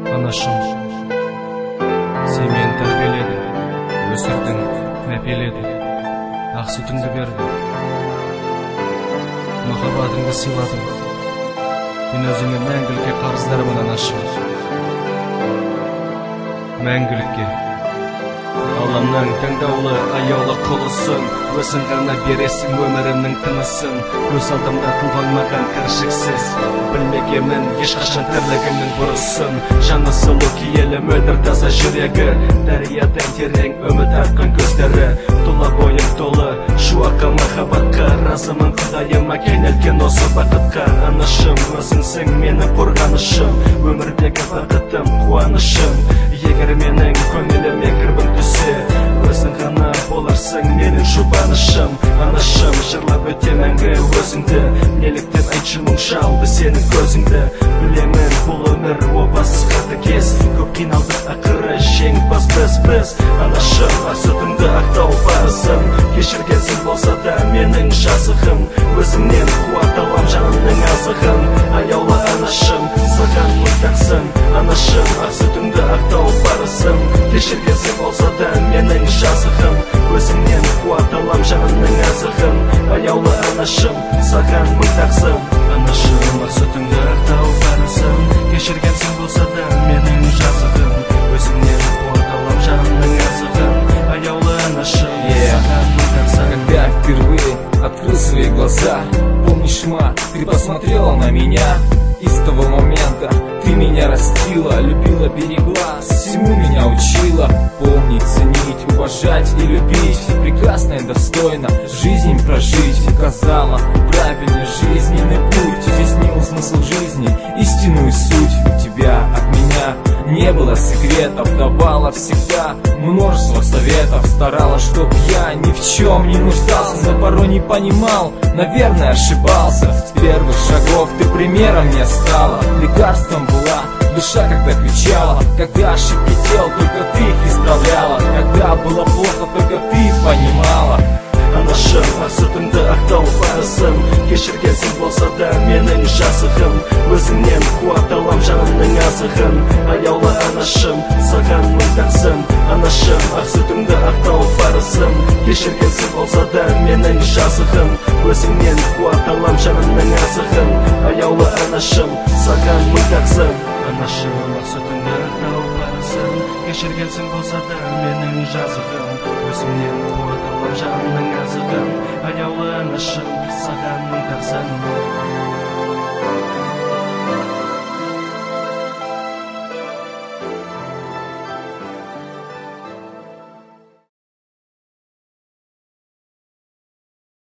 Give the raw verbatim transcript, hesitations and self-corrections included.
Анашым, сен мені тәрбиеледің, өсірдің, мәпеледің, ақ сүтіңді бердің, махаббатыңды сыйладың. Мен өзіңе мәңгілікке қарыздармын, анашым, мәңгілікке. Алламның таңдаулы, аяулы құлысың, өзің ғана бересің өмірімнің тынысын. Көз алдымда тұлғаңмаған кіршіксіз, білмегемін ешқашан тірлігімнің бұрысын. Жаны сұлу киелі мөлдір таза жүрегі, дариядан терең үміт артқан көздері. Тұла бойым толы шуаққа махаббатқа, разымын құдайыма кенелген осы бақытқа. Анашым, өзіңсің менің қорғанышым, өмірдегі бақытым, қуанышым. Егер менің көңіліме кірбің түссе, өзің ғана боларсың менің жұбанышым. Анашым, жырлап өте мәңгі өзіңді, неліктен айтшы мұң шалды сенің көзіңді. Білемін бұл өмір опасыз қатыгез, көп қиналдық ақыры жеңімпаз біз біз. Анашым, ақ сүтіңді ақтау парызым, кешіргенсің болса да менің жазығым. Өзіңнен қуат алам жанымның азығын, аяулы анашым, саған мұқтақсың. Анашым, ақ сүтіңді ақтау парызым, кешіргенсің болса да менің жазығым. Өзіңнен қуат алам жанымның азығын, аяулы анашым, саған мұқтақсың. Анашым, ақ сүтіңді ақтау парызым, кешіргенсің болса да менің жазығым. Өзіңнен қуат алам жанымның азығын, аяулы анашым, саған мұқтақсың. Когда впервые открыл свои глаза, помнишь, ма, ты посмотрела на меня, и с того момента ты меня растила, любила, берегла, всему меня учила. Помнить, ценить, уважать и любить, прекрасно и достойно жизнь прожить. Указала правильный жизненный путь, изъяснил смысл жизни, истинную суть. У тебя от меня не было секретов, давала всегда множество советов. Старалась, чтоб я ни в чем не нуждался, но порой не понимал, наверное, ошибался. С первых шагов ты примером мне стала, лекарством была душа, когда кричала, когда ошибки дел, только ты их исправляла, когда было плохо, только ты понимала. Анашым, ақ сүтіңді ақтау парызым, кешіргенсің болса да менің жазығым. Өзіңнен қуат алам жанымның азығын, аяулы анашым, саған мұқтақсың. Анашым, ақ сүтіңді ақтау парызым, кешіргенсің болса да менің жазығым. Өзіңнен қуат алам жанымның азығын, аяулы анашым, саған мұқтақсың. Анашым, ақ сүтіңді ақтау парызым, кешіргенсің болса да менің жазығым. Өзіңнен қуат алам жанымның азығын, аяулы анашым, саған мұқтақсың.